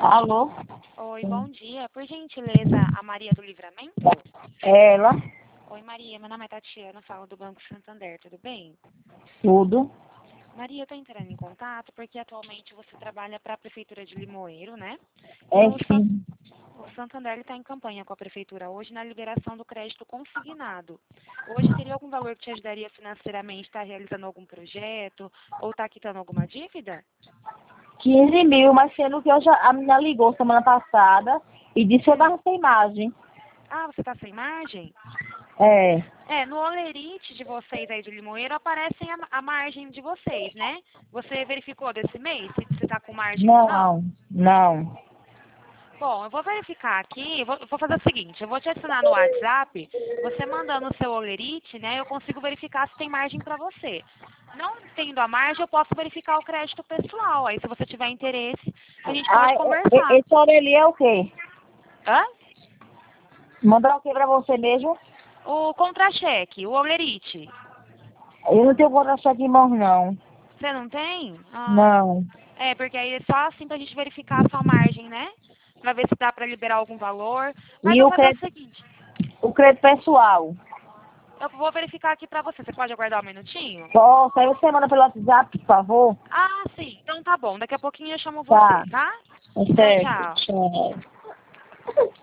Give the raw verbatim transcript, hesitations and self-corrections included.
Alô? Oi, bom dia. Por gentileza, a Maria do Livramento? Ela? Oi, Maria. Meu nome é Tatiana, falo do Banco Santander, tudo bem? Tudo? Maria, eu estou entrando em contato porque atualmente você trabalha para a Prefeitura de Limoeiro, né? E É o, San- sim. o Santander está em campanha com a Prefeitura hoje na liberação do crédito consignado. Hoje teria algum valor que te ajudaria financeiramente? Está realizando algum projeto ou está quitando alguma dívida? quinze mil, mas sendo que eu já, a menina ligou semana passada e disse que eu Hum. tava sem margem. Ah, você está sem margem? É. É, no Olerite de vocês aí de Limoeiro aparecem a, a margem de vocês, né? Você verificou desse mês se você está com margem ou não? Não, não. Bom, eu vou verificar aqui, eu vou, eu vou fazer o seguinte, eu vou te adicionar no WhatsApp, você mandando o seu Olerite, né, eu consigo verificar se tem margem para você. Não tendo a margem, eu posso verificar o crédito pessoal, aí se você tiver interesse, a gente Ah, pode e- e- conversar. esse Aureli é o quê? Hã? Mandar o quê pra você mesmo? O contra-cheque, o Olerite. Eu não tenho contra-cheque em mãos, não. Você não tem? Ah, Não. é, porque aí é só assim pra gente verificar a sua margem, né? Pra ver se dá pra liberar algum valor. Mas E eu o vou fazer o crédito, seguinte, o crédito pessoal? eu vou verificar aqui pra você. Você pode aguardar um minutinho? Posso? Aí você manda pelo WhatsApp, por favor? Ah, sim. Então tá bom. Daqui a pouquinho eu chamo você, Tá. tá? É Tchau, certo. tchau. Tchau.